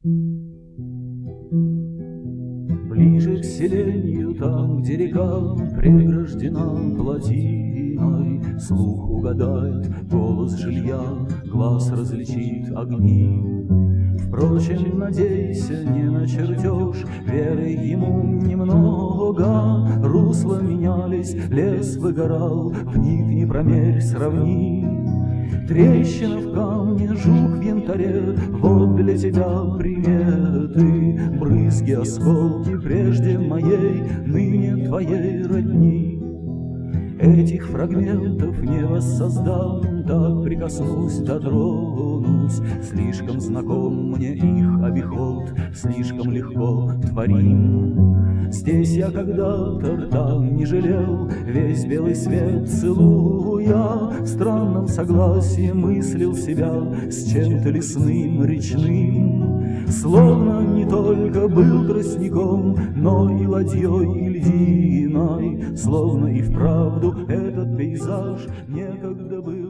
Ближе к селению, там, где река преграждена плотиной, слух угадает голос жилья, глаз различит огни. Впрочем, надейся не на чертеж, веры ему немного. Русла менялись, лес выгорал, вникни, промерь, сравни. Трещина в камне, жук в янтаре, вот для тебя приметы. Брызги, осколки прежде моей, ныне твоей родни. Этих фрагментов не воссоздам, так прикоснусь, дотронусь. Слишком знаком мне их обиход, слишком легко творим. Здесь я когда-то, там не жалел, весь белый свет целуя. В странном согласии мыслил себя с чем-то лесным, речным. Словно не только был тростником, но и ладьей, и льдиной. Словно и вправду этот пейзаж некогда был